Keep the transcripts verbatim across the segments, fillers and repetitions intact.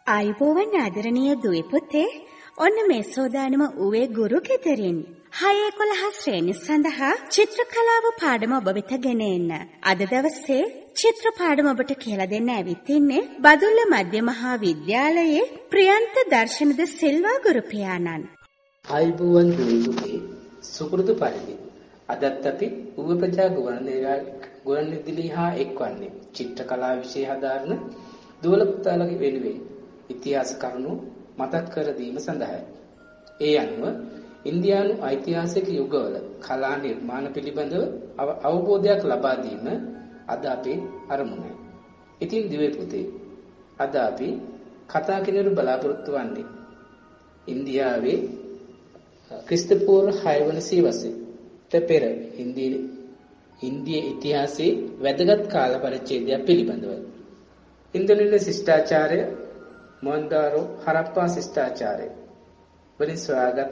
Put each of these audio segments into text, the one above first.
ආයුබෝවන් ආදරණීය දුවේ පුතේ, ඔන්න මේ සෝදානම ඌවේ ගුරු ගෙදරින් හය එකොළහ ශ්‍රේණිය සඳහා චිත්‍ර කලාව පාඩම ඔබ වෙත ගෙන එන්න. අද දවසේ චිත්‍ර පාඩම ඔබට කියලා දෙන්න ඇවිත් ඉන්නේ බදුල්ල මධ්‍ය මහා විද්‍යාලයේ ප්‍රියන්ත දර්ශනද සිල්වා ගුරු පියාණන්. ආයුබෝවන් දුවේ පුතේ, සුපුරුදු පරිදි අදත් අපි ඌව ප්‍රජා ගුවන්විදුලි හා එක්වන්නේ චිත්‍ර කලාව විෂය හදාරන දුවල පුතාලගේ වෙනුවෙන් ඉතිහාස කරුණු මතක් කර දීම සඳහායි. ඒ අනුව ඉන්දියානු ඓතිහාසික යුගවල කලා නිර්මාණ පිළිබඳව අවබෝධයක් ලබා දීම අද අපේ අරමුණයි. ඉතින් දිවේ පුතේ, අද අපි කතා කිනරු බලාපොරොත්තු වන්නේ ඉන්දියාවේ ක්‍රිස්තු පූර්ව හය වන සියවසට පෙර ඉන්දිය ඉන්දිය ඉතිහාසයේ වැදගත් කාල පරිච්ඡේදයක් පිළිබඳව. ඉන්දෝනීය ශිෂ්ටාචාරය, මොන්දාරෝ හරප්පා ශිෂ්ටාචාරය වලින් සොයාගත්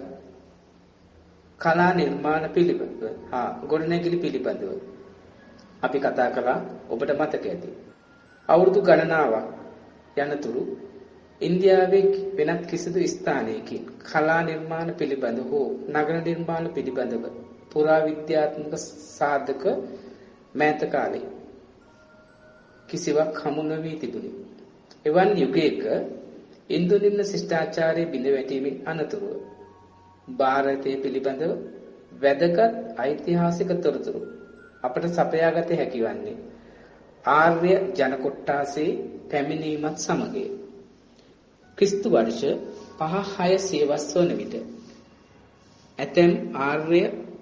කලා නිර්මාණ පිළිබඳව හා ගොඩනැගිලි පිළිබඳව අපි කතා කළා. ඔබට මතක ඇති. අවුරුදු ගණනාවක් යනතුරු ඉන්දියාවේ වෙනත් කිසිදු ස්ථානයකින් කලා නිර්මාණ පිළිබඳව හෝ නගර නිර්මාණ පිළිබඳව පුරාවිද්‍යාත්මක සාධක මෑත කාලේ කිසිවක් හමු නොවී තිබුණි. එවන් යුගයක ඉන්දෝනීය ශිෂ්ටාචාරයේ බිඳ වැටීමෙන් අනතුරුව ಭಾರತයේ පිළිබඳව වැදගත් ඓතිහාසික තොරතුරු අපට සපයාගත හැකි වන්නේ ආර්ය ජන කොට්ටාසේ පැමිණීමත් සමගය. ක්‍රිස්තු වර්ෂ පහ හය සියවස් වන විට ඇතැම් ආර්ය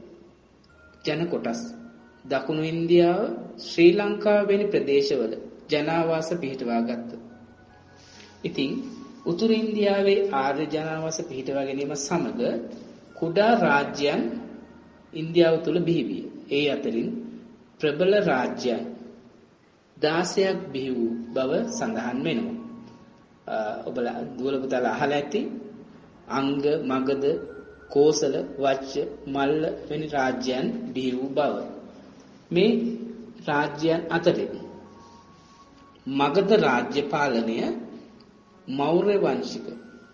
ජන කොටස් දකුණු ඉන්දියාව, ශ්‍රී ලංකාව වැනි ප්‍රදේශවල ජනාවාස පිහිටවා ගත්තා. ඉතින් උතුරු ඉන්දියාවේ ආර්ය ජනාවාස පිහිටවා ගැනීම සමග කුඩා රාජ්‍යයන් ඉන්දියාව තුල බිහි විය. ඒ අතරින් ප්‍රබල රාජ්‍යයන් දාසයක් බිහි වූ බව සඳහන් වෙනවා. ඔබලා දුවල පුතාලා අහලා ඇති අංග, මගධ, කෝසල, වච්ච, මල්ල වැනි රාජ්‍යයන් බිහි වූ බව. මේ රාජ්‍යයන් අතරින් මගධ රාජ්‍ය පාලනය මෞර්ය වංශික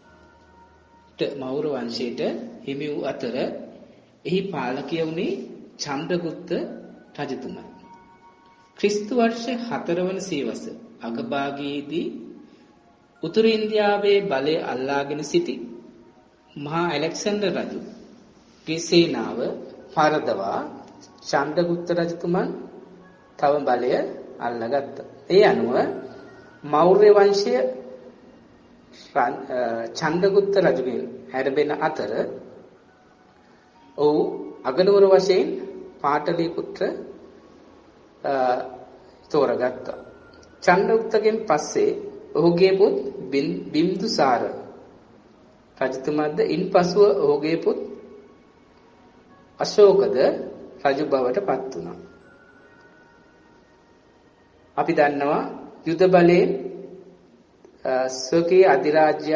මෞර්ය වංශයට හිමි වූ අතර එහි පාලකයා වුණේ චන්ද්‍රගුප්ත රජතුමා. ක්‍රිස්තු වර්ෂ හතර වන සියවස අගභාගයේදී උතුරු ඉන්දියාවේ බලය අල්ලාගෙන සිටි මහා ඇලෙක්සැන්ඩර් රජුගේ සේනාව පරදවා චන්ද්‍රගුප්ත රජතුමන් තව බලය අල්ලගත්තා. ඒ අනුව මෞර්ය වංශය චන්ද්‍රගුප්ත රජුගෙන් හැරෙන අතර ඔහු අගනුවර වශයෙන් පාටලීපුත්‍ර තෝරගත්තා. චන්ද්‍රගුප්තගෙන් පස්සේ ඔහුගේ පුත් බිම්දුසාර රජතුමාද ඉන්පසුව ඔහුගේ පුත් අශෝකද රජු බවට පත් වුණා. අපි දන්නවා යුද බලයෙන් ස්වකීය අධිරාජ්‍ය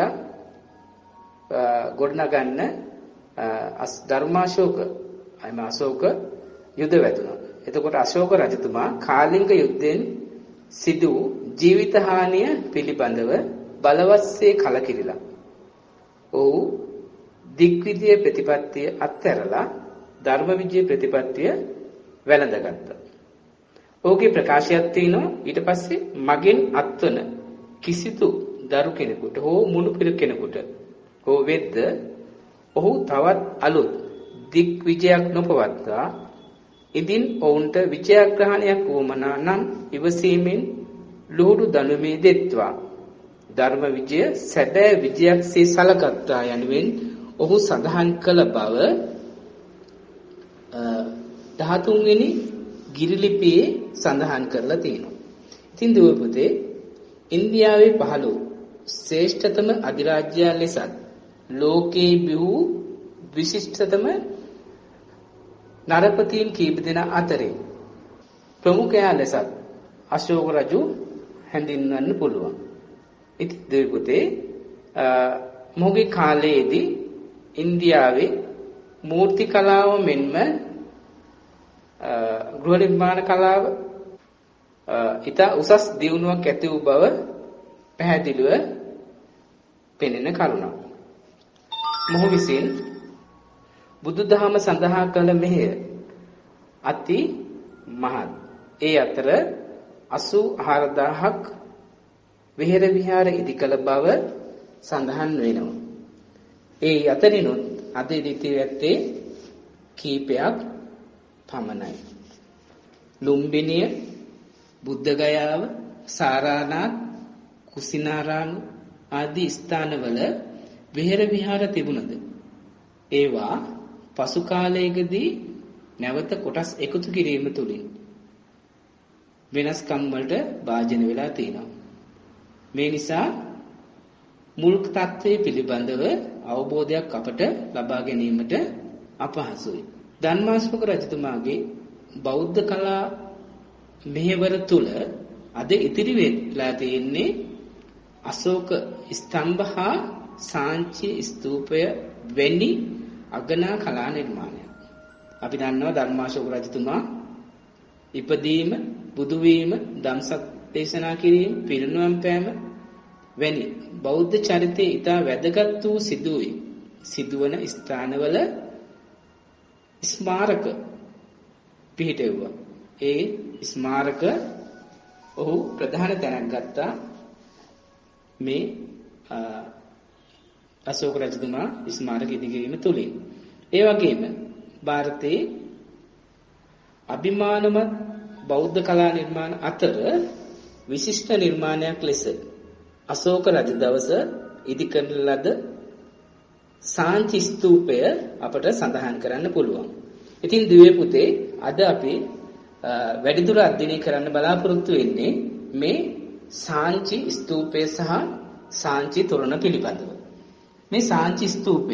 ගොඩනගන්න ධර්මාශෝක අයම අශෝක යුද වැදුණා. එතකොට අශෝක රජතුමා කාලිංග යුද්ධයෙන් සිදු වූ ජීවිත හානිය පිළිබඳව බලවත්සේ කලකිරිලා ඔහු දිග්විජය ප්‍රතිපත්තිය අත්හැරලා ධර්ම විජය ප්‍රතිපත්තිය වැළඳගත්තා. ඔහුගේ ප්‍රකාශයක් තියෙනවා ඊට පස්සේ මගෙන් අත්වන කිසිදු දරු කෙනෙකුට හෝ මුළු පිර කෙනෙකුට හෝ වෙද්ද ඔහු තවත් අලුත් දිග්විජයක් නොපවත්වා ඉදින් ඔවුන්ට විජයග්‍රහණයක් වුමනා නම් ඉවසීමෙන් ලුහුඩු දනුමේ දෙත්වා ධර්ම විජය සැබෑ විජයක්සේ සලකත්තා යනුවෙන් ඔහු සඳහන් කළ බව දහතුන් වෙනි ගිරිලිපියේ සඳහන් කරලා තියෙනවා. ඉතින් දුව පුතේ, ඉන්දියාවේ පහළ වූ ශ්‍රේෂ්ඨතම අධිරාජ්‍යය ලෙසත් ලෝකේ බිහි විශිෂ්ටතම නරපතීන් කීප දෙනා අතරේ ප්‍රමුඛයා ලෙසත් අශෝක රජු හැඳින්වන්න පුළුවන්. ඉතින් දුව පුතේ, මොහුගේ කාලයේදී ඉන්දියාවේ මූර්ති කලාව මෙන්ම ගෘහ නිර්මාණ කලාව ඉතා උසස් දියුණුවක් ඇති වූ බව පැහැදිලිව පෙනෙන කරුණක්. මොහු විසින් බුදුදහම සඳහා කළ මෙහෙය අති මහත්. ඒ අතර අසූ හාරදාහක් විහෙර විහාර ඉදි කළ බව සඳහන් වෙනවා. ඒ අතරිනුත් අද ඉදිරි ඇත්තේ කීපයක් පමණයි. ලුම්බිනිය, බුද්ධගයාව, සාරානාථ, කුසිනාරාම ආදී ස්ථානවල විහෙර විහාර තිබුණද ඒවා පසු කාලයකදී නැවත කොටස් එකතු කිරීම තුළින් වෙනස්කම් වලට භාජන වෙලා තියෙනවා. මේ නිසා මුල් තත්ත්වයේ පිළිබඳව අවබෝධයක් අපට ලබා ගැනීමට අපහසුයි. ධම්මාශෝක රජතුමාගේ බෞද්ධ කලා මෙහෙවර තුල අද ඉතිරි වෙලා තියෙන්නේ අශෝක ස්තම්භ හා සාංචි ස්තූපය වැනි අගනා කලා නිර්මාණයක්. අපි දන්නවා ධර්මාශෝක රජතුමා ඉපදීම, බුදු වීම, ධම්සක් දේශනා කිරීම, පිරිනුවම් පෑම වැනි බෞද්ධ චරිතයේ ඉතා වැදගත් වූ සිදුවී සිදුවන ස්ථානවල ස්මාරක පිහිටෙව්වා. ඒ ස්මාරක ඔහු ප්‍රධාන තැනක් ගත්තා මේ අශෝක රජතුමා ස්මාරක ඉදිකිරීම තුලින්. ඒ වගේම ಭಾರತයේ අභිමානමත් බෞද්ධ කලා නිර්මාණ අතර විශිෂ්ට නිර්මාණයක් ලෙස අශෝක රජ දවස ඉදි කරන ලද සාංචි ස්තූපය අපට සඳහන් කරන්න පුළුවන්. ඉතින් දිව්‍ය පුතේ අද අපි වැඩිදුර අධ්‍යයනය කරන්න බලාපොරොත්තු වෙන්නේ මේ සාංචි ස්තූපය සහ සාංචි තොරණ පිළිබඳව. මේ සාංචි ස්තූපය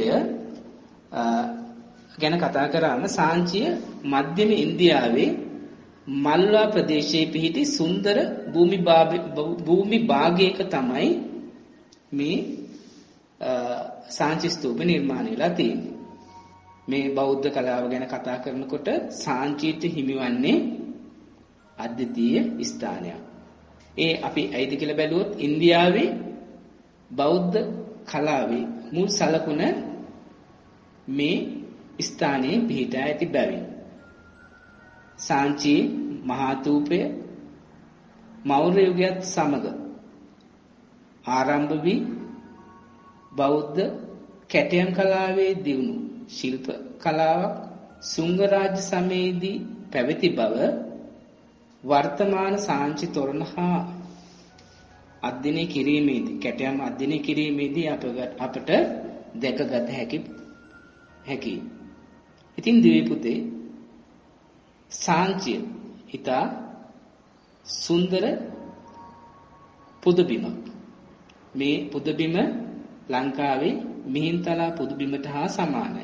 ගැන කතා කරාම සාංචිය මධ්‍යම ඉන්දියාවේ මල්වා ප්‍රදේශයේ පිහිටි සුන්දර භූමි භූමි භාගයක තමයි මේ සාංචි ස්තූප නිර්මාණය වෙලා තියෙන්නේ. මේ බෞද්ධ කලාව ගැන කතා කරනකොට සාංචියට හිමිවන්නේ අද්විතීය ස්ථානයක්. ඒ අපි ඇයිද කියලා බැලුවොත් ඉන්දියාවේ බෞද්ධ කලාවේ මුල් සලකුණ මේ ස්ථානයේ පිහිටා ඇති බැවින් සාංචි මහා ථූපය මෞර්ය යුගයත් සමග ආරම්භ වී බෞද්ධ කැටයම් කලාවේ දියුණු ශිල්ප කලාවක් සුංග රාජ්‍ය සමයේදී පැවති බව වර්තමාන සාංචි තොරණ හා අධ්‍යයනය කිරීමේදී කැටයම් අධ්‍යයනය කිරීමේදී අපට දැකගත හැකි හැකි. ඉතින් දිව්‍ය පුතේ සාංචිය ඉතා සුන්දර පුදබිමක්. මේ පුදබිම ලංකාවේ මිහින්තලා පුදබිමට හා සමානයි.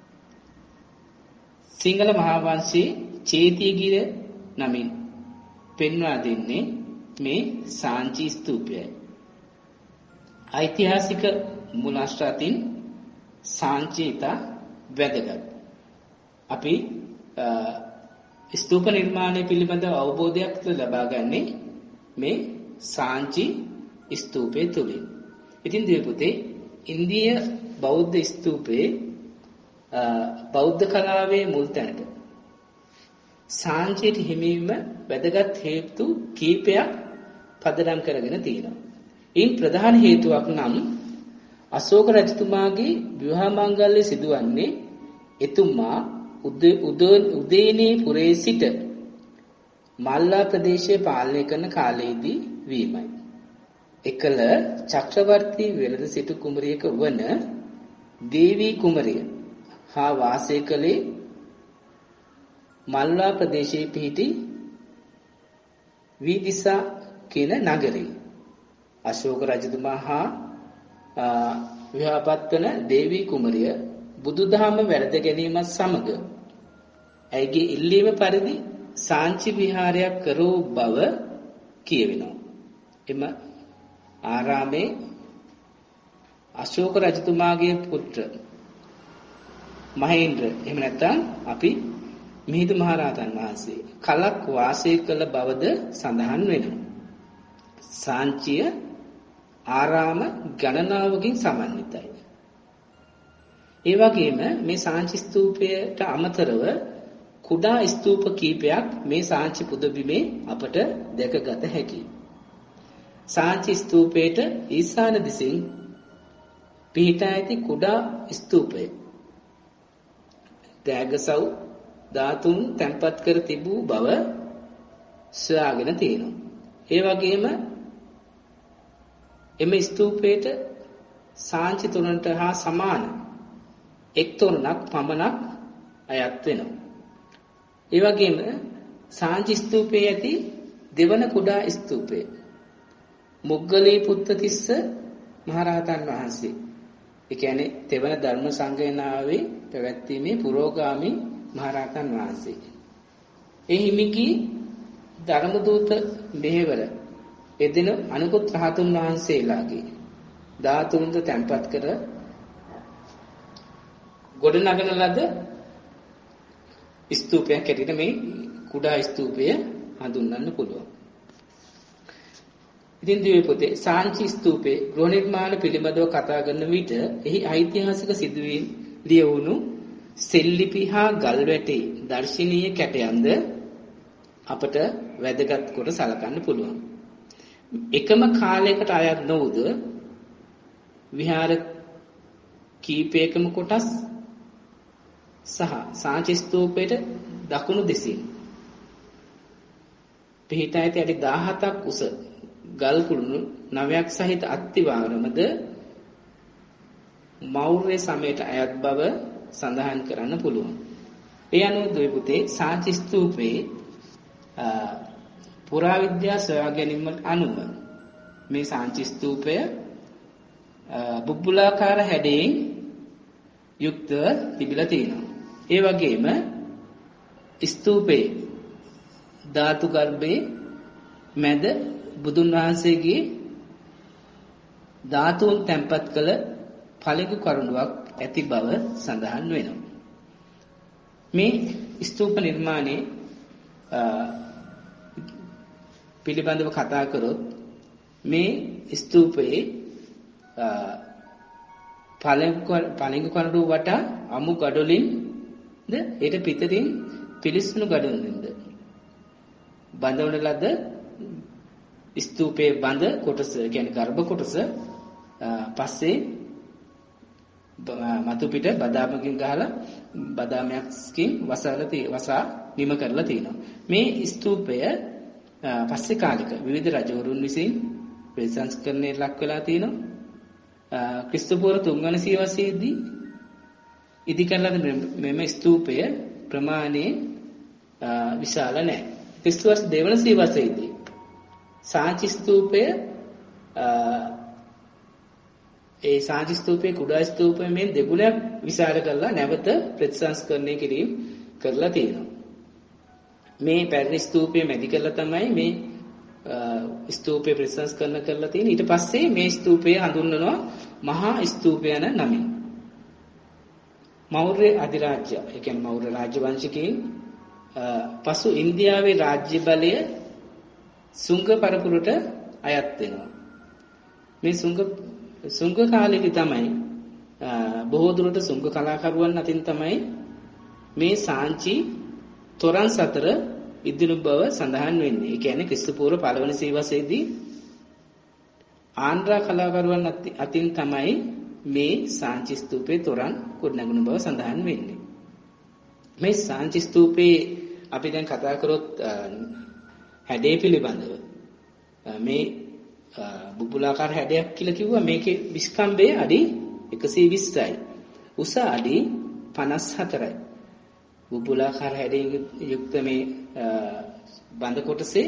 සිංහල මහා වංශයේ චේතියගිර නමින් පෙන්වා දෙන්නේ මේ සාංචි ස්තූපයයි. ඓතිහාසික මුලාශ්‍ර අතින් සාංචි ඉතා වැදගත්. අපි ස්තූප නිර්මාණය පිළිබඳව අවබෝධයක් ලබා ගන්නේ මේ සාංචි ස්තූපය තුලින්. ඉතින් දිව්‍ය පුතේ ඉන්දිය බෞද්ධ ස්තූපයේ බෞද්ධ කලාවේ මුල් තැනට සාංචියට හිමිවීම වැදගත් හේතු කීපයක් පදනම් කරගෙන තියෙනවා. ඉන් ප්‍රධාන හේතුවක් නම් අශෝක රජතුමාගේ විවාහ මංගල්‍ය සිදුවන්නේ එතුමා උදේනේ පුරේ සිට මල්ලා ප්‍රදේශයේ පාලනය කරන කාලයේදී වීමයි. එකල චක්‍රවර්ති වෙළඳ සිටු කුමරියක වන දේවී කුමරිය හා වාසය කළේ මල්ලා ප්‍රදේශයේ පිහිටි විදිසා කියන නගරේ. අශෝක රජතුමා හා විවාහපත් වන දේවී කුමරිය බුදුදහම වැළඳ ගැනීමත් සමග ඇයගේ ඉල්ලීම පරිදි සාංචි විහාරයක් කරෝ බව කියවෙනවා. එම ආරාමේ අශෝක රජතුමාගේ පුත්‍ර මහේන්ද්‍ර එහෙම නැත්නම් අපි මිහිඳු මහරහතන් වහන්සේ කලක් වාසය කළ බවද සඳහන් වෙනවා. සාංචිය ආරාම ගණනාවකින් සමන්විතයි. ඒ වගේම මේ සාංචි ස්තූපයට අමතරව කුඩා ස්තූප කීපයක් මේ සාංචි පුදබිමේ අපට දැකගත හැකියි. සාංචි ස්තූපයට ඊශාන දිසින් පිහිටා ඇති කුඩා ස්තූපය දෑගසව් ධාතුන් තැන්පත් කර තිබූ බව සොයාගෙන තියෙනවා. ඒ වගේම එම ස්තූපයට සාංචි තුනට හා සමාන එක් තොරණක් පමණක් අයත් වෙනවා. ඒ වගේම සාංචි ස්තූපයේ ඇති දෙවන කුඩා ස්තූපය මොග්ගලී පුත්තතිස්ස මහරහතන් වහන්සේ. ඒ කියන්නේ තෙවන ධර්ම සංගයනාවේ පැවැත්වීමේ පුරෝගාමී මහරහතන් වහන්සේ. ඒ හිමිකී ධර්මදූත මෙහෙවර එදින අනුකුත් රහතුන් වහන්සේලාගේ ධාතුන්ද තැන්පත් කර ගොඩනගන ලද ස්තූපයක් ඇටියට මේ කුඩා ස්තූපය හඳුන්වන්න පුළුවන්. ඉතින් දිව්‍ය පොතේ සාංචි ස්තූපේ ගෘහ නිර්මාණ පිළිබඳව කතා කරන විට එහි ඓතිහාසික සිදුවීම් ලියවුණු සෙල්ලිපි හා ගල්වැටි දර්ශනීය කැටයන්ද අපට වැදගත් කොට සලකන්න පුළුවන්. එකම කාලයකට අයත් නොවුද විහාර කීපයකම කොටස් සහ සාංචි ස්තූපයට දකුණු දෙසින් පිහිටා ඇති අඩි දහහතක් උස ගල් කුළුණු නවයක් සහිත අත්තිවාරමද මෞර්ය සමයට අයත් බව සඳහන් කරන්න පුළුවන්. ඒ අනුව ද්වීපුතේ සාංචි ස්තූපයේ පුරාවිද්‍යා සොයා ගැනීමට අනුව මේ සාංචි ස්තූපය බුබ්බුලාකාර හැඩයෙන් යුක්තව තිබිලා තියෙනවා. ඒ වගේම ස්තූපේ ධාතු ගර්භයේ මැද බුදුන් වහන්සේගේ ධාතුන් තැන්පත් කළ ඵලක කරුණාවක් ඇති බව සඳහන් වෙනවා. මේ ස්තූප නිර්මාණයේ පිළිබඳව කතා කරොත් මේ ස්තූපයේ ඵලක ඵලක කරුණු වට අමු ගඩොලින් ද ඊට පිටින් පිලිස්සුණු ගඩොලින්ද බඳවන ලද ස්තූපයේ බඳ කොටස කියන්නේ ගර්භ කොටස පස්සේ මතු පිට බදාමකින් ගහලා බදාමයක්කින් වසලා වසා නිම කරලා තිනවා. මේ ස්තූපය පස්සේ කාලික විවිධ රජවරුන් විසින් ප්‍රතිසංස්කරණයට ලක් වෙලා තිනවා. ක්‍රිස්තුපූර්ව තුන්වන සියවසේදී ඉදි කරලා මෙම ස්තූපය ප්‍රමාණයේ විශාල නැහැ. ක්‍රිස්තුවර්ෂ දෙවන සියවසේදී සාංචි ස්තූපය ඒ සාංචි ස්තූපයේ කුඩා ස්තූපයේ මේ දෙගුණයක් විශාල කරලා නැවත ප්‍රතිසංස්කරණය කිරීම කරලා තියෙනවා. මේ පැරණි ස්තූපය මැදි කරලා තමයි මේ ස්තූපය ප්‍රතිසංස්කරණ කරලා තියෙන්නේ. ඊට පස්සේ මේ ස්තූපය හඳුන්වනවා මහා ස්තූපය යන නමින්. මෞර්ය අධිරාජ්‍ය, ඒ කියන්නේ මෞර්ය රාජ්‍ය වංශිකයින් පසු ඉන්දියාවේ රාජ්‍ය බලය සුංග පරපුරට අයත් වෙනවා. මේ සුංග සුංග කාලෙදි තමයි බොහෝ දුරට සුංග කලාකරුවන් අතින් තමයි මේ සාංචි තොරන් සතර ඉදිනු බව සඳහන් වෙන්නේ. ඒ කියන්නේ ක්‍රිස්තුපූර්ව පළවෙනි සියවසේදී ආන්ද්‍රා කලාකරුවන් අතින් තමයි මේ සාංචි ස්තූපේ තොරන් ගොඩනගුණු බව සඳහන් වෙන්නේ. මේ සාංචි ස්තූපේ අපි දැන් කතා කරොත් හැඩය පිළිබඳව මේ බුබුලාකාර හැඩයක් කියලා කිව්වා. මේකේ විස්කම්භය අඩි එකසිය විස්සයි. උස අඩි පනස් හතරයි. බුබුලාකාර හැඩයෙන් යුක්ත මේ බඳ කොටසේ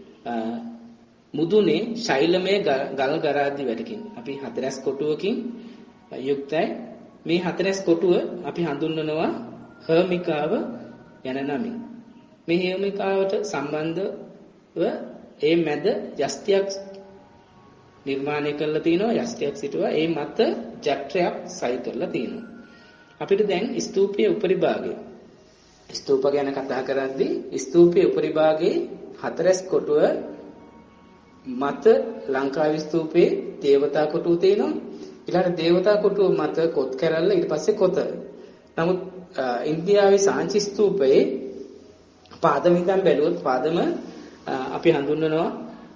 මුදුනේ ශෛලමය ගල් ගරාදි වැඩකින් අපි හතරස් කොටුවකින් යුක්තයි. මේ හතරස් කොටුව අපි හඳුන්වනවා හර්මිකාව යන නමින්. මේ හර්මිකාවට සම්බන්ධව ඒ මැද යෂ්ටියක් නිර්මාණය කරලා තිනවා. යෂ්ටියක් සිටුවා ඒ මත ජත්‍රයක් සයි කරලා තිනවා. අපිට දැන් ස්තූපයේ උපරිභාගය ස්තූප ගැන කතා කරද්දී ස්තූපයේ උපරිභාගයේ හතරස් කොටුව මත ලංකාවේ ස්තූපේ දේවතා කොටුව තියෙනවා. ඊළඟට දේවතා කොටුව මත කොත් කැරල්ල ඊට පස්සේ කොත. නමුත් ඉන්දියාවේ සාංචි ස්තූපයේ පාදම ඉඳන් බැලුවොත් පාදම අපි හඳුන්වනවා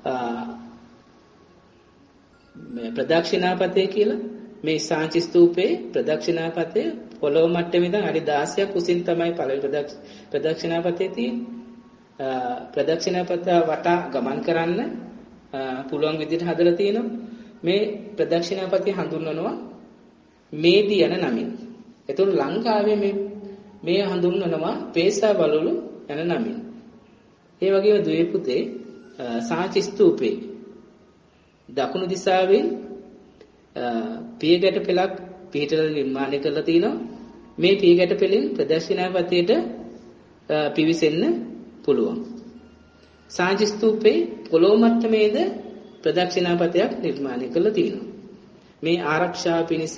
මේ ප්‍රදක්ෂිනාපතේ කියලා. මේ සාංචි ස්තූපේ ප්‍රදක්ෂිනාපතේ පොළොව මට්ටමේ ඉඳන් අඩි දහසක් උසින් තමයි පළවෙනි ප්‍රදක්ෂිනාපතේ තියෙන්නේ. ප්‍රදක්ෂිනාපත වටා ගමන් කරන්න පුළුවන් විදිහට හදලා තියෙනවා. මේ ප්‍රදක්ෂිනාපතේ හඳුන්වනවා මේදි යන නමින්. ඒතකොට ලංකාවේ මේ මේ හඳුන්වනවා පේසා බලුළු යන නමින්. ඒ වගේම ද්වීපුතේ සාංචි ස්තූපේ දකුණු දිශාවෙන් පියගැට පෙළක් පිහිටලා නිර්මාණය කරලා තිනවා. මේ පියගැට පෙළෙන් ප්‍රදක්ෂිනාපතේට පිවිසෙන්න පුළුවන්. සාංචි ස්තූපේ පොළොව මට්ටමේද ප්‍රදක්ෂිනාපතයක් නිර්මාණය කරලා තිනවා. මේ ආරක්ෂාව පිණිස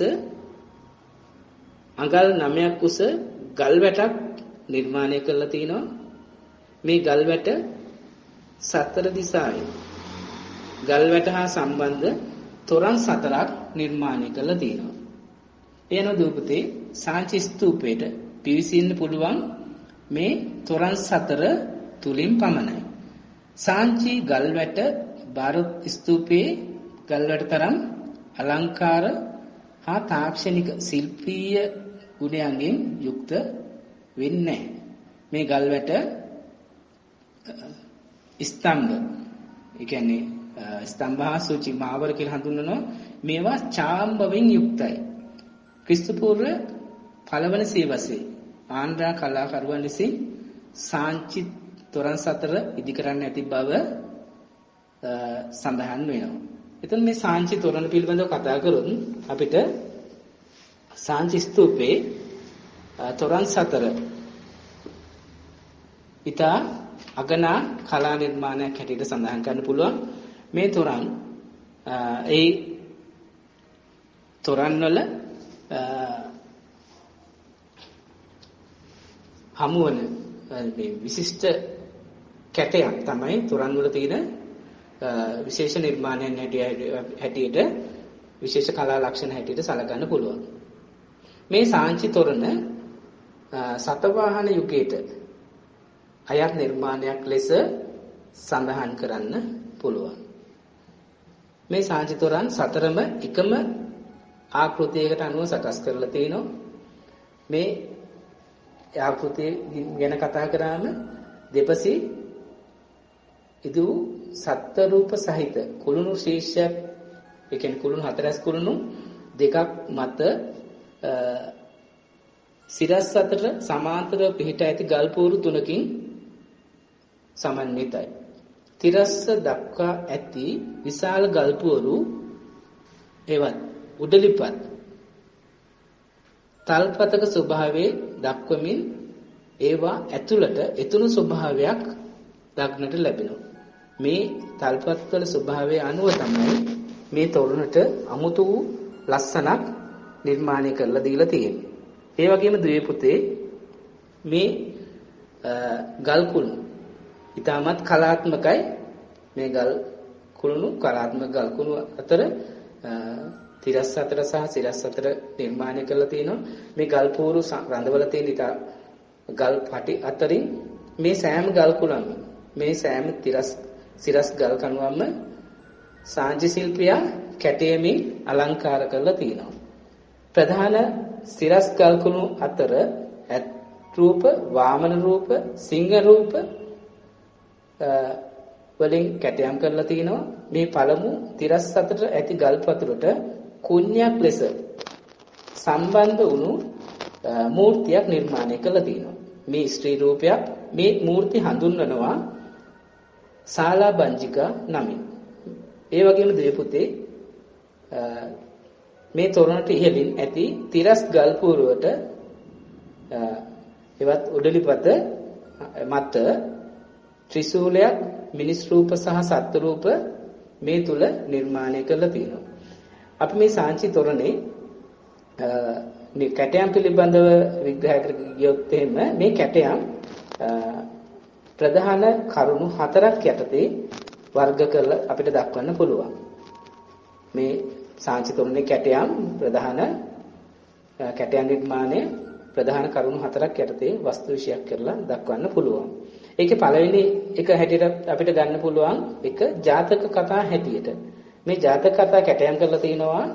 අඟල් නවයක් උස ගල් වැටක් නිර්මාණය කරලා තිනවා. මේ ගල් වැට සතර දිශාවෙන් ගල් වැට හා සම්බන්ධ තොරන් සතරක් නිර්මාණය කරලා තියෙනවා. එන දූපතේ සාංචි ස්තූපයට පිවිසෙන්න පුළුවන් මේ තොරන් සතර තුලින් පමණයි. සාංචි ගල් වැට ಭಾರತ್ ස්තූපයේ ගල් වැට තරම් අලංකාර හා තාක්ෂණික ශිල්පීය ගුණයන්ගෙන් යුක්ත වෙන්නේ නැහැ. මේ ගල් වැට ස්තම්භ ඒ කියන්නේ ස්තම්භා සූචි මාවර කියලා හඳුන්වනවා. මේවා චාම්බවෙන් යුක්තයි. ක්‍රිස්තු පූර්ව පළවන සියවසේ ආන්ද්‍රා කලාකරුවන් විසින් සාංචි තොරන් සතර ඉදි කරන්න ඇති බව සඳහන් වෙනවා. එතන මේ සාංචි තොරණ පිළිබඳව කතා කරොත් අපිට සාංචි ස්තූපේ තොරන් සතර ඊතා අගනා කලා නිර්මාණයක් හැටියට සඳහන් කරන්න පුළුවන්. මේ තොරන් ඒ තොරන් වල හමුවන මේ විශිෂ්ට කැටයක් තමයි තොරන් වල තියෙන විශේෂ නිර්මාණයන් හැටියට විශේෂ කලා ලක්ෂණ හැටියට සැලකන්න පුළුවන්. මේ සාංචි තොරණ සතවාහන යුගයට අයත් නිර්මාණයක් ලෙස සඳහන් කරන්න පුළුවන්. මේ සාංචි තොරන් සතරම එකම ආකෘතියකට අනුව සකස් කරලා තිනවා. මේ ආකෘතිය ගැන කතා කරාම දෙපසි ඉදු සත්ත්ව රූප සහිත කුළුණු ශීර්ෂයක් ඒ කියන්නේ කුළුණු හතරස් කුළුණු දෙකක් මත සිරස් අතර සමාන්තරව පිහිට ඇති ගල් පෝරු තුනකින් සමන්විතයි. තිරස්ස දක්වා ඇති විශාල ගල් පෝරු එවත් උඩලිපත් තල්පතක ස්වභාවයේ දක්වමින් ඒවා ඇතුළට එතුණු ස්වභාවයක් දක්නට ලැබෙනවා. මේ තල්පත්වල ස්වභාවය අනුව තමයි මේ තොරණට අමුතු වූ ලස්සනක් නිර්මාණය කරලා දීලා තියෙන්නේ. ඒ වගේම ද්වීපුතේ මේ ගල් කුළුණු ඊටමත් කලාත්මකයි. මේ ගල් කුළුණු කලාත්මක ගල් කුළුණු අතර තිරස් අතර සහ සිරස් අතර නිර්මාණය කරලා තියෙනවා. මේ ගල් පෝරු රඳවලා තියෙන ඊට ගල් පටි අතරින් මේ සෑම ගල් කුළුණම මේ සෑම තිරස් සිරස් ගල් කණුවම සාංචි ශිල්පියා කැටයමින් අලංකාර කරලා තියෙනවා. ප්‍රධාන සිරස් ගල් කුණු අතර ඇත් රූප, වාමන රූප, සිංහ රූප වලින් කැටයම් කරලා තිනවා. මේ පළමු තිරස් අතර ඇති ගල් පතුරට කුණ්‍යක් ලෙස සම්බන්ධ වුණු මූර්තියක් නිර්මාණය කරලා තිනවා. මේ ස්ත්‍රී රූපයක්. මේ මූර්ති හඳුන්වනවා ශාලා බංජිකා නමින්. ඒ වගේම ද්වීපුතේ මේ තොරණට ඉහළින් ඇති තිරස් ගල් පුරුවට එවත් උඩලිපත මත ත්‍රිශූලයක්, මිනිස් රූප සහ සත්ත්ව රූප මේ තුල නිර්මාණය කරලා තියෙනවා. අපි මේ සාංචි තොරණේ මේ කැටයම් පිළිබඳව විග්‍රහ කර ගියොත් එහෙම මේ කැටයම් ප්‍රධාන කරුණු හතරක් යටතේ වර්ග කරලා අපිට දක්වන්න පුළුවන්. මේ සාංචි තොරණේ කැටයම් ප්‍රධාන කැටයම් නිර්මාණය ප්‍රධාන කරුණු හතරක් යටතේ වස්තු විශයක් කරලා දක්වන්න පුළුවන්. ඒකේ පළවෙනි එක හැටියට අපිට ගන්න පුළුවන් එක ජාතක කතා හැටියට. මේ ජාතක කතා කැටයම් කරලා තිනවා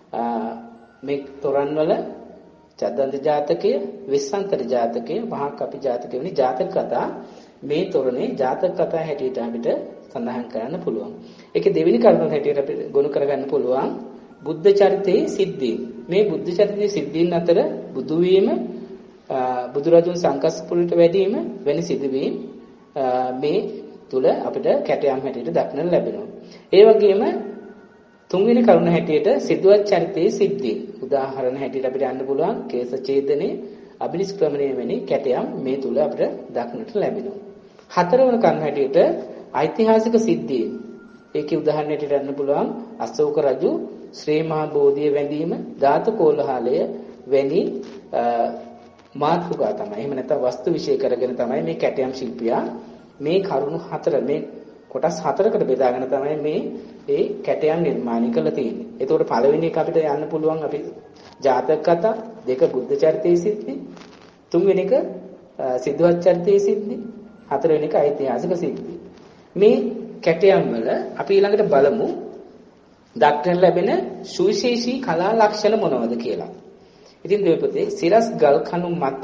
මේ තොරන් වල චද්දන්ත ජාතකය, වෙස්සන්තර ජාතකය, මහා කපි ජාතකය වෙනි ජාතක කතා මේ තොරණේ ජාතක කතා හැටියට අපිට සඳහන් කරන්න පුළුවන්. ඒකේ දෙවෙනි කරුණ හැටියට අපිට ගොනු කරගන්න පුළුවන් බුද්ධ චරිතයේ සිද්ධීන්. මේ බුද්ධ චරිතයේ සිද්ධීන් අතර බුදු වීම, බුදුරජුන් සංකස්පුරට වැඩීම වැනි සිදුවීම් මේ තුල අපිට කැටයම් හැටියට දක්නට ලැබෙනවා. ඒ වගේම තුන්වෙනි කරුණ හැටියට සිදුවත් චරිතයේ සිද්ධීන්. උදාහරණ හැටියට අපිට යන්න පුළුවන් කේස ඡේදනේ, අබිනිෂ්ක්‍රමණය වැනි කැටයම් මේ තුල අපිට දක්නට ලැබෙනවා. හතරවන කරුණ හැටියට ඓතිහාසික සිද්ධීන්. ඒකේ උදාහරණ හැටියට යන්න පුළුවන් අශෝක රජු ශ්‍රී මහා බෝධිය වැඳීම, ධාතු කෝලහලය වැනි මාතෘකා තමයි. එහෙම නැත්නම් වස්තු විශේෂ කරගෙන තමයි මේ කැටයම් ශිල්පියා මේ කරුණු හතර මේ කොටස් හතරකට බෙදාගෙන තමයි මේ ඒ කැටයම් නිර්මාණය කළා තියෙන්නේ. ඒතකොට පළවෙනි එක අපිට යන්න පුළුවන් අපි ජාතක කතා, දෙක බුද්ධ චරිතයේ සිද්ධි, තුන්වෙනි එක සිද්ධාර්ථ චරිතයේ සිද්ධි, හතරවෙනි එක ඓතිහාසික සිද්ධි. මේ කැටයම් වල අපි ඊළඟට බලමු දක්වන ලැබෙන සුවිශේෂී කලා ලක්ෂණ මොනවද කියලා. ඉතින් දෙවිපතේ සිරස් ගල් කණු මත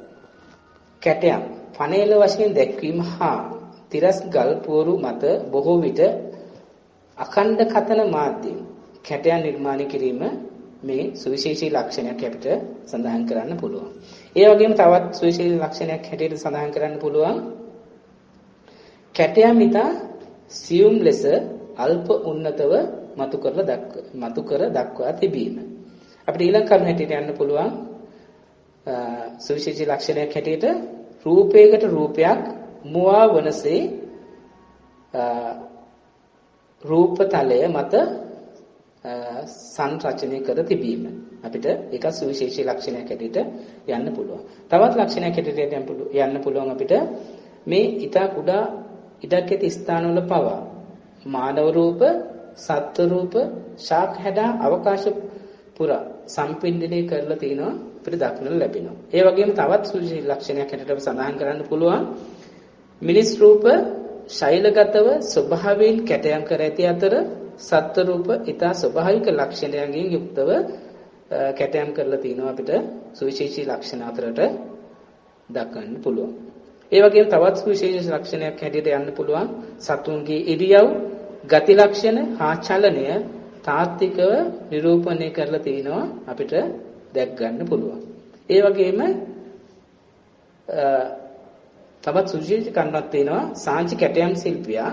කැටයම් පනේල වශයෙන් දැක්වීම හා තිරස් ගල් පුවරු මත බොහෝ විට අඛණ්ඩ කතන මාධ්‍යයෙන් කැටයම් නිර්මාණය කිරීම මේ සුවිශේෂී ලක්ෂණයක් අපිට සඳහන් කරන්න පුළුවන්. ඒ වගේම තවත් සුවිශේෂී ලක්ෂණයක් හැටියට සඳහන් කරන්න පුළුවන් කැටයම් ඉතා සියුම් ලෙස අල්ප උන්නතව මතු කරලා දක්ව මතු කර දක්වා තිබීම. අපිට ඊළඟ කරුණ හැටියට යන්න පුළුවන් සුවිශේෂී ලක්ෂණයක් හැටියට රූපයකට රූපයක් මුවා වනසේ රූපතලය මත සංරචනය කර තිබීම. අපිට ඒක සුවිශේෂී ලක්ෂණයක් හැටියට යන්න පුළුවන්. තවත් ලක්ෂණයක් හැටියට යන්න පුළුවන් අපිට මේ ඊට කුඩා ඉඩක් ඇති ස්ථානවල පවා මානව රූප, සත්ත්ව රූප, ශාක හැඩා අවකාශ පුරා සම්පින්දනය කරලා තිනවා අපිට දක්නට ලැබෙනවා. ඒ වගේම තවත් සුවිශේෂී ලක්ෂණයක් හැටියට අපි සඳහන් කරන්න පුළුවන් මිනිස් රූප ශෛලගතව ස්වභාවයෙන් කැටයම් කර ඇති අතර සත්ත්ව රූප ඊතා ස්වභාවික ලක්ෂණයන්ගෙන් යුක්තව කැටයම් කරලා තිනවා අපිට සුවිශේෂී ලක්ෂණ අතරට දක්වන්න පුළුවන්. ඒ වගේම තවත් සුවිශේෂී ලක්ෂණයක් හැටියට යන්න පුළුවන් සතුන්ගේ ඉරියව්, ගති ලක්ෂණ හා චලනය තාත්විකව නිරූපණය කරලා තිනවා අපිට දැක් ගන්න පුළුවන්. ඒ වගේම තවත් සුවිශේෂී කරුණක් තියෙනවා සාංචි කැටයම් ශිල්පියා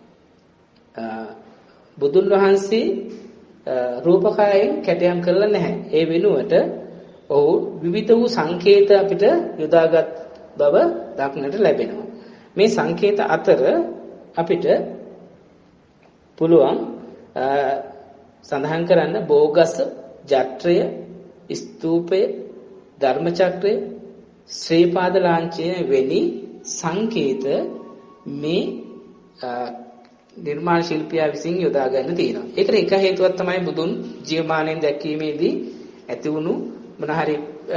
බුදුන් වහන්සේ රූපකායෙන් කැටයම් කරලා නැහැ. ඒ වෙනුවට ඔහු විවිධ වූ සංකේත අපිට යොදාගත් බව දක්නට ලැබෙනවා. මේ සංකේත අතර අපිට පුළුවන් සඳහන් කරන්න බෝගස, ජත්‍රය, ස්තූපය, ධර්මචක්‍රය, ශ්‍රී පාද ලාංඡනය වැනි සංකේත මේ නිර්මාණ ශිල්පියා විසින් යොදා ගන්න තියෙනවා. ඒකට එක හේතුවක් තමයි බුදුන් ජීවමානයෙන් දැක්වීමේදී ඇති වුණු මොන හරි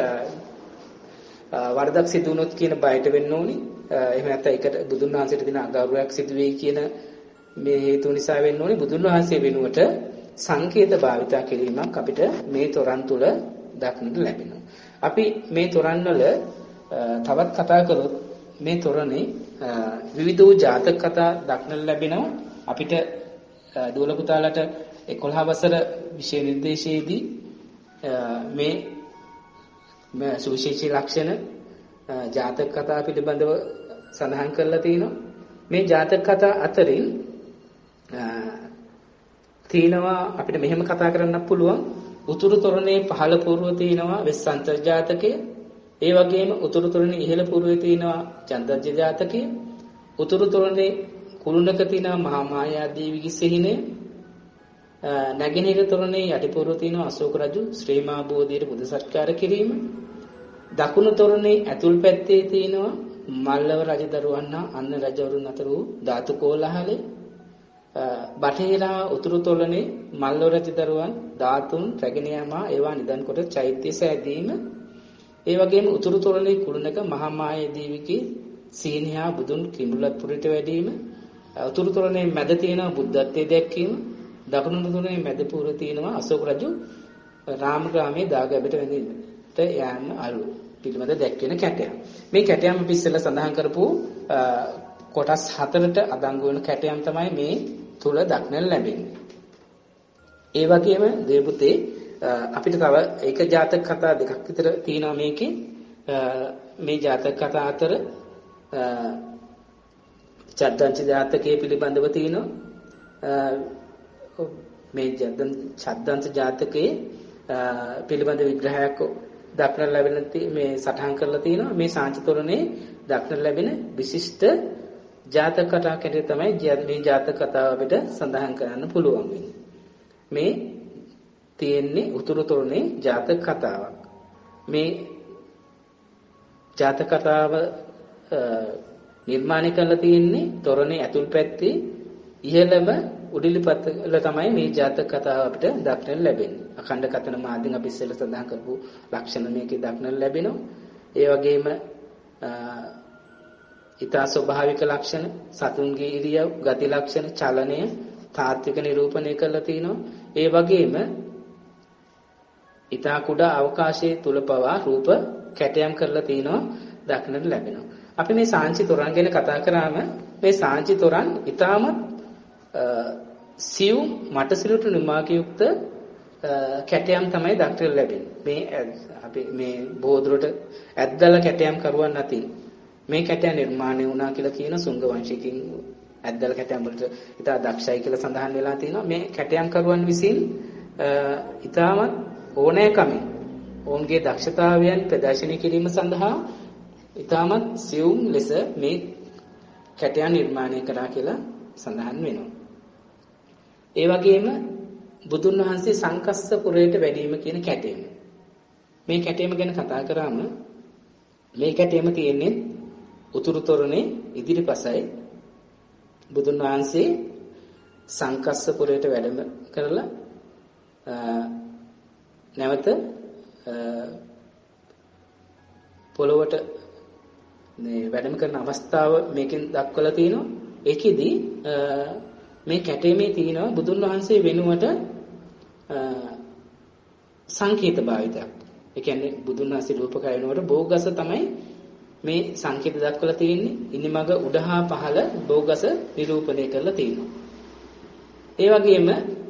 වරදක් සිදු වුණොත් කියන බයට වෙන්න ඕනි. එහෙම නැත්නම් ඒකට බුදුන් වහන්සේට දෙන අගෞරවයක් සිදු වෙයි කියන මේ හේතු නිසා වෙන්න ඕනි. බුදුන් වහන්සේ වෙනුවට සංකේත භාවිතා කිරීමක් අපිට මේ තොරන් තුල දක්නට ලැබෙනවා. අපි මේ තොරන් වල තවත් කතා කරොත් මේ තොරණේ විවිධ වූ ජාතක කතා දක්නට ලැබෙනවා. අපිට දුවල පුතාලට එකොළහ වසර විෂය නිර්දේශයේදී මේ සුවිශේෂී ලක්ෂණ ජාතක කතා පිළිබඳව සඳහන් කරලා තිනවා. මේ ජාතක කතා අතරින් තිනවා අපිට මෙහෙම කතා කරන්න පුළුවන්. උතුරු තොරණේ පහළ పూర్ව තිනවා වෙස්සන්තර ජාතකය. ඒ වගේම උතුරු තොරණේ ඉහළ పూర్වයේ තිනවා චන්දජ්ජ ජාතකය. උතුරු තොරණේ කුළුණක තිනවා මහා මායා දේවිගේ සිහිනය. නැගෙනහිර තොරණේ යටිපූර්ව තිනවා අශෝක රජු ශ්‍රී මහා බෝධියට බුදු සත්කාර කිරීම. දකුණු තොරණේ ඇතුල් පැත්තේ තිනවා මල්ලව රජදරුවන් හා අන්න රජවරුන් අතර වූ ධාතු කෝලහලය. බටහිර උතුරු තොලනේ මල්ලෝ රජදරුවන් ධාතුන් රැගෙන යාම ඒවා නිදන් කොට චෛත්‍ය සෑදීම ඒ වගේම උතුරු තොලනේ කුළුණක මහා මායා දේවිගේ සීනියා බුදුන් කිඹුලත්පුරට වැඩීම උතුරු තොලනේ මැද තියෙන බුද්ධත්වයේ දැක්වීම දකුණු තොලනේ මැද පුර තියෙනවා අශෝක රජු රාමග්‍රාමයේ දාගැබට වැඳීමට යෑම අලු පිළිබඳ දැක්වෙන කැටයම් මේ කැටයම් අපි ඉස්සෙල්ලා සඳහන් කරපු කොටස් හතරට අදංගු වෙන කැටයම් තමයි මේ තුල දක්නට ලැබෙන්නේ. ඒ වගේම දේවපුතේ අපිට තව එක ජාතක කතා දෙකක් විතර තියෙනවා මේකේ. මේ ජාතක කතා අතර චද්දංච ජාතකයේ පිළිබඳව තියෙනවා. මේ චද්දංච ජාතකයේ පිළිබඳ විග්‍රහයක් දක්නට ලැබෙන මේ සටහන් කරලා තියෙනවා. මේ සාංචිතෝරණේ දක්නට ලැබෙන විශිෂ්ට ජාතක කතා කැටේ තමයි මේ ජාතක කතාව අපිට සඳහන් කරන්න පුළුවන් වෙන්නේ. මේ තියෙන්නේ උතුරු තොරණේ ජාතක කතාවක්. මේ ජාතක කතාව නිර්මාණය කරලා තියෙන්නේ තොරණේ ඇතුල් පැත්තේ ඉහළම උඩිලිපත්වල තමයි මේ ජාතක කතාව අපිට දක්නට ලැබෙන්නේ. අඛණ්ඩ කතන මාදින් අපි ඉස්සෙල්ලා සඳහන් කරපු ලක්ෂණ මේකේ දක්නට ලැබෙනවා. ඒ වගේම ඊතා ස්වභාවික ලක්ෂණ සතුන්ගේ ඉරියව් ගති ලක්ෂණ චලනය තාත්වික නිරූපණය කරලා තිනවා. ඒ වගේම ඊතා කුඩා අවකාශයේ තුල පවා රූප කැටයම් කරලා තිනවා දක්නට ලැබෙනවා. අපි මේ සාංචි තොරන් ගැන කතා කරාම මේ සාංචි තොරන් ඊටාම සිව් මටසිරුට නිමාකයුක්ත කැටයම් තමයි දක්නට ලැබෙන්නේ. මේ අපි මේ බෝධුරට ඇද්දලා කැටයම් කරුවන් නැති මේ කැටයම් නිර්මාණය වුණා කියලා කියන සුංග වංශිකින් ඇද්දල කැටයම් වලට ඉතා දක්ෂයි කියලා සඳහන් වෙලා තිනවා. මේ කැටයම් කරුවන් විසින් ඉතාමත් ඕනෑකමින් ඔවුන්ගේ දක්ෂතාවයන් ප්‍රදර්ශනය කිරීම සඳහා ඉතාමත් සියුම් ලෙස මේ කැටයම් නිර්මාණය කරා කියලා සඳහන් වෙනවා. ඒ වගේම බුදුන් වහන්සේ සංකස්ස පුරයට වැඩීම කියන කැටයම. මේ කැටයම ගැන කතා කරාම මේ කැටයම තියෙන්නේ උතුරු තොරණේ ඉදිරිපසයි බුදුන් වහන්සේ සංකස්ස පුරයට වැඩම කරලා නැවත පොළොවට මේ වැඩම කරන අවස්ථාව මේකෙන් දක්වලා තිනවා. ඒකෙදි මේ කැටයමේ තියෙනවා බුදුන් වහන්සේ වෙනුවට සංකේත භාවිතයක්. ඒ කියන්නේ බුදුන් වහන්සේ රූපකය වෙනුවට බෝගස තමයි මේ සංකේත දක්වලා තියෙන්නේ. ඉනිමග උඩහා පහළ බෝගස නිරූපණය කරලා තියෙනවා. ඒ වගේම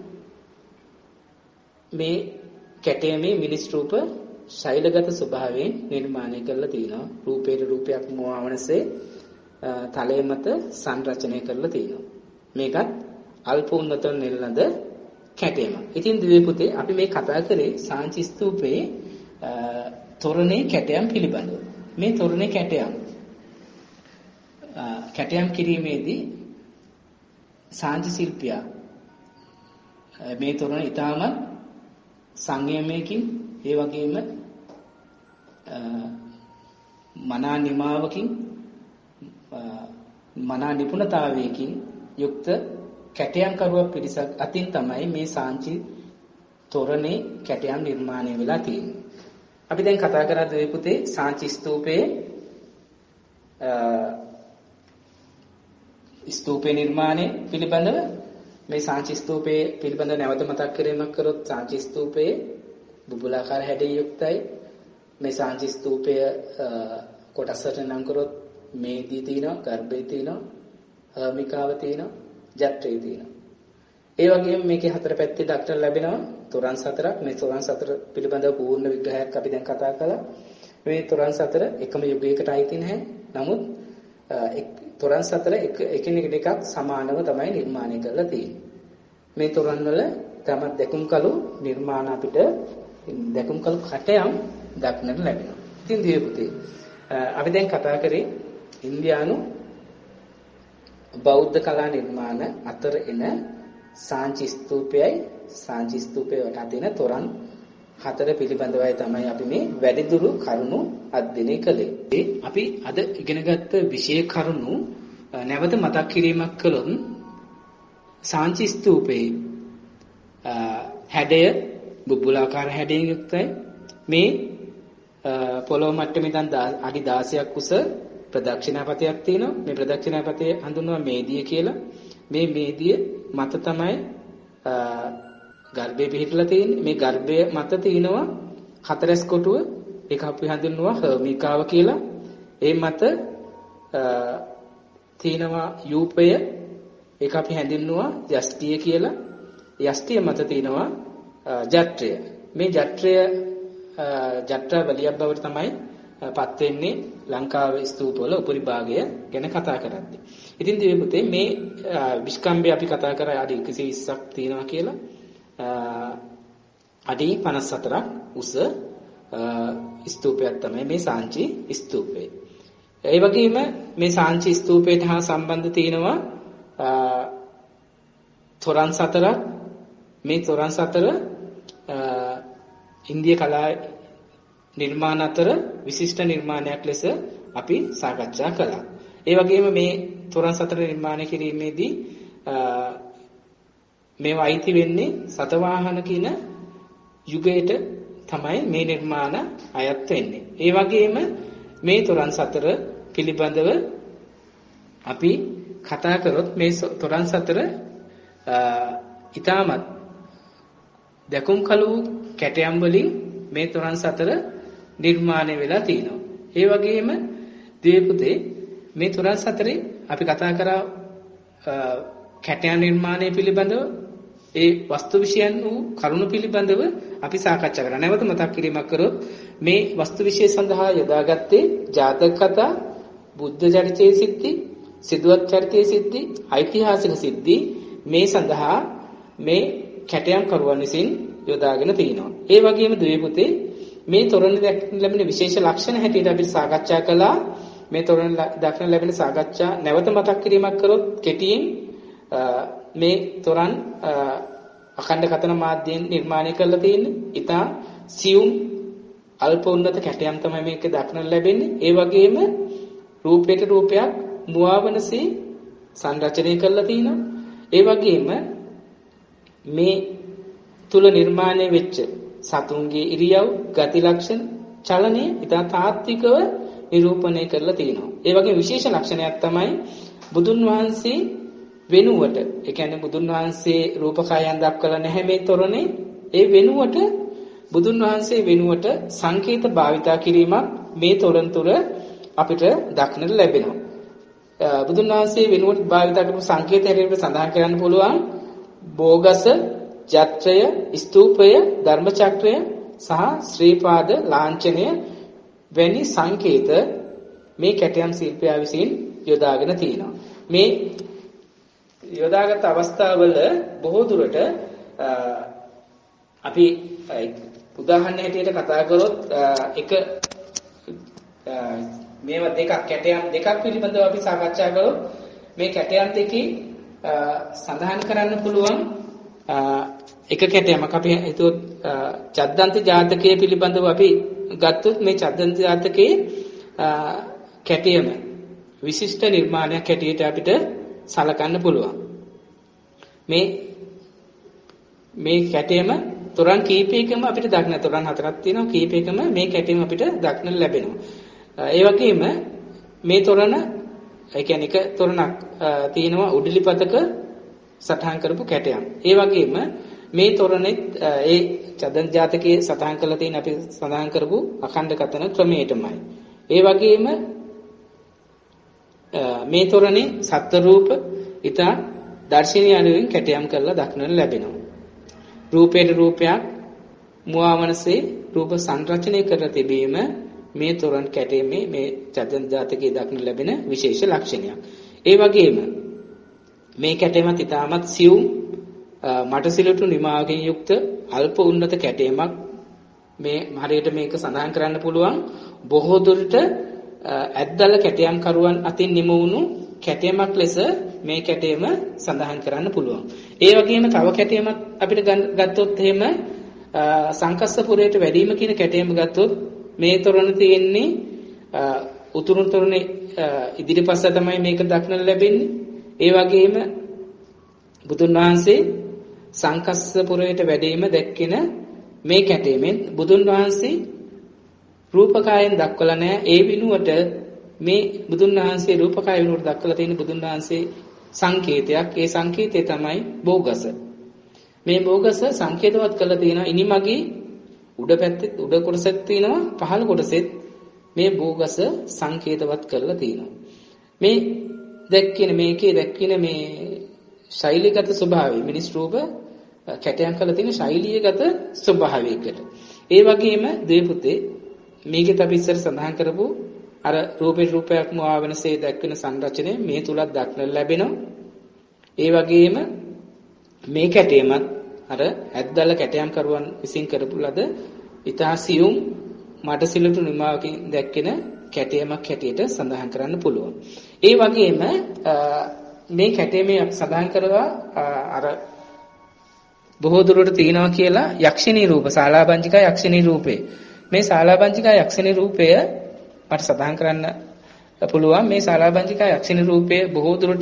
මේ කැටයමේ මිනිස් රූප ශෛලගත ස්වභාවයෙන් නිර්මාණය කරලා තියෙනවා. රූපේට රූපයක් මොවවනසේ තලයේ මත සංරචනය කරලා තියෙනවා. මේකත් අල්ප උන්නත නෙල්ලඳ කැටයම. ඉතින් දිව්‍ය පුතේ අපි මේ කතා කරේ සාංචි ස්තූපයේ තොරණේ කැටයම් පිළිබඳව. මේ තොරණේ කැටයම් කැටයම් කිරීමේදී සාංචි ශිල්පියා මේ තොරණ ඊටාම සංයමයකින් ඒ වගේම මනා නිමාවකින් මනා නිපුණතාවයකින් යුක්ත කැටයම් කරුවක් පිරිසක් අතින් තමයි මේ සාංචි තොරණේ කැටයම් නිර්මාණය වෙලා තියෙන්නේ. අපි දැන් කතා කරා දෙවි පුතේ සාංචි ස්තූපයේ ස්තූපේ නිර්මාණය පිළිබඳව මේ සාංචි ස්තූපයේ පිළිබඳව නැවත මතක් කිරීමක් කරොත් සාංචි ස්තූපයේ බුබුලාකාර හැඩය යුක්තයි. මේ සාංචි ස්තූපය කොටසට නම් කරොත් මේදී තියෙනවා, ගර්භය තියෙනවා, හර්මිකාව තියෙනවා, ජත්‍රේ තියෙනවා. ඒ වගේම මේකේ හතර පැත්තේ දක්නට ලැබෙනවා තොරන් සතරක්. මේ තොරන් සතර පිළිබඳව පූර්ණ විග්‍රහයක් අපි දැන් කතා කළා. මේ තොරන් සතර එකම යුගයකට අයිති නැහැ. නමුත් තොරන් සතර එක එකිනෙකට එකක් සමානව තමයි නිර්මාණය කරලා තියෙන්නේ. මේ තොරන් වල තම දෙකුම් කළු නිර්මාණ අපිට දෙකුම් කළු කටයම් දක්නට ලැබෙනවා. ඉතින් දිය පුතේ අපි දැන් කතා කරේ ඉන්දියානු බෞද්ධ කලා නිර්මාණ අතර එන සාංචි ස්තූපයයි සාංචි ස්තූපයේ වටා තියෙන තොරන් හතර පිළිබඳවයි තමයි අපි මේ වැඩිදුරු කරුණු අධ්‍යයනය කළේ. අපි අද ඉගෙනගත්ත විෂය කරුණු නැවත මතක් කිරීමක් කළොත් සාංචි ස්තූපයේ හැඩය බුබුලාකාර හැඩයෙන් යුක්තයි. මේ පොළොව මට්ටමේ ඉඳන් අඩි දාසයක් උස ප්‍රදක්ෂිනාපතයක් තියෙනවා. මේ ප්‍රදක්ෂිනාපතේ හඳුන්වනවා මේදිය කියලා. මේ මේදිය මත තමයි ගර්භය පිහිටලා තියෙන්නේ. මේ ගර්භය මත තියෙනවා හතරස් කොටුව. ඒක අපි හඳුන්වනවා හර්මිකාව කියලා. ඒ මත තියෙනවා යූපය. ඒක අපි හඳුන්වනවා යෂ්ටිය කියලා. යෂ්ටිය මත තියෙනවා ජත්‍රය. මේ ජත්‍රය ජත්‍රා වලියක් බවට තමයි පත් වෙන්නේ ලංකාවේ ස්තූපවල උපරිභාගය ගැන කතා කරද්දී. ඉතින් දිව්‍ය පුතේ මේ විස්කම්බේ අපි කතා කරා අඩි එකසිය විස්සක් තියෙනවා කියලා. අඩි පනස් හතරක් උස ස්තූපයක් තමයි මේ සාංචි ස්තූපය. ඒ වගේම මේ සාංචි ස්තූපයට හා සම්බන්ධ තියෙනවා තොරන් සතරක්. මේ තොරන් සතර ඉන්දිය කලා නිර්මාණ අතර විශිෂ්ට නිර්මාණයක් ලෙස අපි සාකච්ඡා කළා. ඒ වගේම මේ තොරන් සතර නිර්මාණය කිරීමේදී මේවා අයිති වෙන්නේ සතවාහන කියන යුගයට තමයි මේ නිර්මාණ අයත් වෙන්නේ. ඒ වගේම මේ තොරන් සතර පිළිබඳව අපි කතා කරොත් මේ තොරන් සතර ඊටමත් දකුම් කළු කැටයම් වලින් මේ තොරන් සතර නිර්මාණය වෙලා තිනවා. ඒ වගේම දීපුතේ මේ තොරන් සතරේ අපි කතා කරා කැටයම් නිර්මාණය පිළිබඳව ඒ වස්තු විෂයන් වූ කරුණු පිළිබඳව අපි සාකච්ඡා කරා. නැවත මතක් කිරීමක් කරොත් මේ වස්තු විෂය සඳහා යොදාගත්තේ ජාතක කතා, බුද්ධ චරිතයේ සිද්ධි, සිදුවත් චරිතයේ සිද්ධි, ඓතිහාසික සිද්ධි මේ සඳහා මේ කැටයම් කරුවන් විසින් යොදාගෙන තිනවා. ඒ වගේම ද්වේපුතේ මේ තොරණ දක්න ලැබෙන විශේෂ ලක්ෂණ හැටියට අපි සාකච්ඡා කළා. මේ තොරණ දක්න ලැබෙන සාකච්ඡා නැවත මතක් කිරීමක් කරොත් කෙටියෙන් මේ තොරන් අඛණ්ඩ කතන මාධ්‍යයෙන් නිර්මාණය කරලා තියෙන්නේ. ඊටා සියුම් අල්ප උන්නත කැටයම් තමයි මේක දක්න ලැබෙන්නේ. ඒ වගේම රූපයට රූපයක් මුවාවනසේ සංරචනය කරලා තිනවා. ඒ වගේම මේ තුල නිර්මාණය වෙච්ච සතුන්ගේ ඉරියව්, ගති ලක්ෂණ, චලනය ඉතා තාත්විකව නිරූපණය කරලා තිනවා. ඒ වගේ විශේෂ ලක්ෂණයක් තමයි බුදුන් වහන්සේ වෙනුවට, ඒ කියන්නේ බුදුන් වහන්සේ රූපකයන් දක්වලා නැහැ මේ තොරණේ. ඒ වෙනුවට බුදුන් වහන්සේ වෙනුවට සංකේත භාවිතා කිරීමක් මේ තොරණ තුර අපිට දක්නට ලැබෙනවා. බුදුන් වහන්සේ වෙනුවට භාවිතා කරපු සංකේත හැටියට සඳහන් කරන්න පුළුවන් බෝගස, ජත්‍රය, ස්තූපය, ධර්මචක්‍රය සහ ශ්‍රීපාද ලාංඡනය වැනි සංකේත මේ කැටයම් ශිල්පියා විසින් යොදාගෙන තිනවා. මේ යොදාගත් අවස්ථාවල බොහෝ දුරට අපි උදාහරණ හැටියට කතා කරොත් එක මේවා දෙකක් කැටයම් දෙකක් පිළිබඳව අපි සාකච්ඡා කරොත් මේ කැටයම් දෙකේ සඳහන් කරන්න පුළුවන් එක කැටයමක් අපි හිතුවොත් චද්දන්ති ජාතකයේ පිළිබඳව අපි ගත්තොත් මේ චද්දන්ති ජාතකයේ කැටයම විශිෂ්ට නිර්මාණයක් හැටියට අපිට සලකන්න පුළුවන්. මේ මේ කැටයම තොරන් කීපයකම අපිට දක්න තොරන් හතරක් තියෙනවා. කීපයකම මේ කැටයම අපිට දක්න ලැබෙනවා. ඒ වගේම මේ තොරණ ඒ කියන්නේ එක තොරණක් තියෙනවා උඩිලිපතක සටහන් කරපු කැටයම්. ඒ වගේම මේ තොරණෙත් ඒ චදන් ජාතකයේ සටහන් කරලා තියෙන අපි සඳහන් කරපු අඛණ්ඩ කතන ක්‍රමයටමයි. ඒ වගේම මේ තොරණේ සත්ත්ව රූප ඊට දර්ශනීය අනුවෙන් කැටයම් කරලා දක්නට ලැබෙනවා. රූපේට රූපයක් මුවාවනසේ රූප සංරචනය කර තිබීම මේ තොරණ කැටයමේ මේ චදන් ජාතකයේ දක්නට ලැබෙන විශේෂ ලක්ෂණයක්. ඒ වගේම මේ කැටයමත් ඉතාමත් සියුම් මටසිලුටු නිමාවකින් යුක්ත අල්ප උන්නත කැටයමක්. මේ හරියට මේක සඳහන් කරන්න පුළුවන් බොහෝ දුරට ඇද්දල කැටයම් කරුවන් අතින් නිම වුණු කැටයමක් ලෙස මේ කැටයම සඳහන් කරන්න පුළුවන්. ඒ වගේම තව කැටයමක් අපිට ගත්තොත් එහෙම සංකස්සපුරයට වැඩිම කියන කැටයම ගත්තොත් මේ තොරණ තියෙන්නේ උතුරු තොරණේ ඉදිරිපස්ස තමයි මේක දක්නට ලැබෙන්නේ. ඒ වගේම බුදුන් වහන්සේ සංකස්සපුරයට වැඩීම දැක්කෙන මේ කැටීමෙන් බුදුන් වහන්සේ රූපකායෙන් දක්වලා නැහැ. ඒ විනුවට මේ බුදුන් වහන්සේ රූපකාය විනුවට දක්වලා තියෙන බුදුන් වහන්සේ සංකේතයක්. ඒ සංකේතය තමයි බෝගස. මේ බෝගස සංකේතවත් කරලා තියෙනවා ඉනිමගේ උඩ පැත්තේ උඩ කොටසක් තියෙනවා පහළ කොටසෙත් මේ බෝගස සංකේතවත් කරලා තියෙනවා. මේ දැක්කින මේකේ දැක්කින මේ ශෛලීගත ස්වභාවය මිනිස් රූප කැටයන් කරලා තියෙන ශෛලීයගත ස්වභාවයකට. ඒ වගේම ද්වේපුතේ මේකෙත් අපි ඉස්සර සඳහන් කරපු අර රූපේ රූපයක්ම ආවනසේ දැක්වෙන සංරචනය මේ තුලත් දක්නට ලැබෙනවා. ඒ වගේම මේ කැටයමත් අර ඇද්දල කැටයම් කරුවන් විසින් කරපු ලද ඉතාසියුම් මඩ සිලුටු නිමාවකින් දැක්වෙන කැටයමක් හැටියට සඳහන් කරන්න පුළුවන්. ඒ වගේම මේ කැටයමේ සඳහන් කරලා අර බොහෝ දුරට තියෙනවා කියලා යක්ෂිනී රූප ශාලාබංජිකා යක්ෂිනී රූපේ. මේ ශාලාබංජිකා යක්ෂිනී රූපය මට සඳහන් කරන්න පුළුවන්. මේ ශාලාබංජිකා යක්ෂිනී රූපය බොහෝ දුරට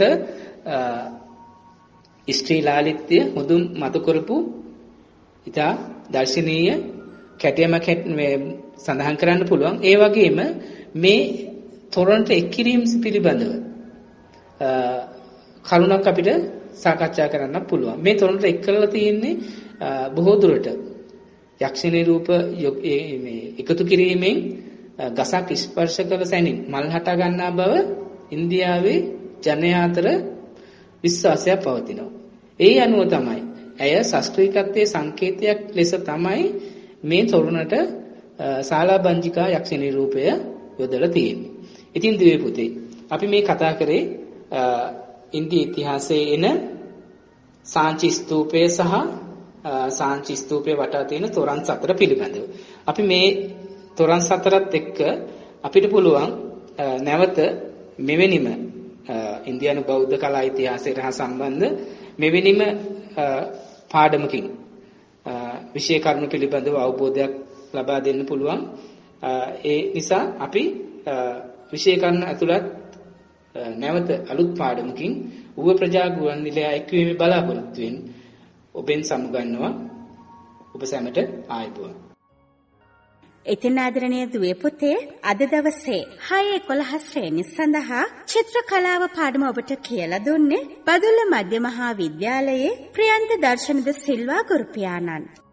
ස්ත්‍රී ලාලිත්‍ය මුදුන් මතු කරපු ඉතා දර්ශනීය කැටයමක් මේ සඳහන් කරන්න පුළුවන්. ඒ වගේම මේ තොරණට එක්කිරීම පිළිබඳව කරුණක් අපිට සාකච්ඡා කරන්න පුළුවන්. මේ තොරණට එක් කරලා තියෙන්නේ බොහෝ දුරට යක්ෂිනී රූප මේ එකතු කිරීමෙන් ගසක් ස්පර්ශ කළ සැනින් මල් හට ගන්නා බව ඉන්දියාවේ ජනයා අතර විශ්වාසයක් පවතිනවා. ඒ අනුව තමයි ඇය ශාස්ත්‍රීයත්වයේ සංකේතයක් ලෙස තමයි මේ තොරණට ශාලාබංජිකා යක්ෂිනී රූපය යොදලා තියෙන්නේ. ඉතින් දිවේ පුතේ අපි මේ කතා කරේ ඉන්දිය ඉතිහාසයේ එන සාංචි ස්තූපය සහ සාංචි ස්තූපයේ වටා තියෙන තොරන් සතර පිළිබඳව. අපි මේ තොරන් සතරත් එක්ක අපිට පුළුවන් නැවත මෙවැනිම ඉන්දියානු බෞද්ධ කලා ඉතිහාසයට හා සම්බන්ධ මෙවැනිම පාඩමකින් විශේෂ කරුණු පිළිබඳව අවබෝධයක් ලබා දෙන්න පුළුවන්. ඒ නිසා අපි විශේෂ කරුණු ඇතුළත් නැවත අලුත් පාඩමකින් ඌව ප්‍රජා ගුවන් විදුලිය එක්වීමේ බලාපොරොත්තුවෙන් ඔබෙන් සමුගන්නවා. ඔබ සැමට ආයුබෝවන්. ඉතින් ආදරණීය දුවේ පුතේ අද දවසේ හය එකොළහ ශ්‍රේණිය සඳහා චිත්‍ර කලාව පාඩම ඔබට කියලා දුන්නේ බදුල්ල මධ්‍ය මහා විද්‍යාලයේ ප්‍රියන්ත දර්ශනද සිල්වා ගුරු පියාණන්.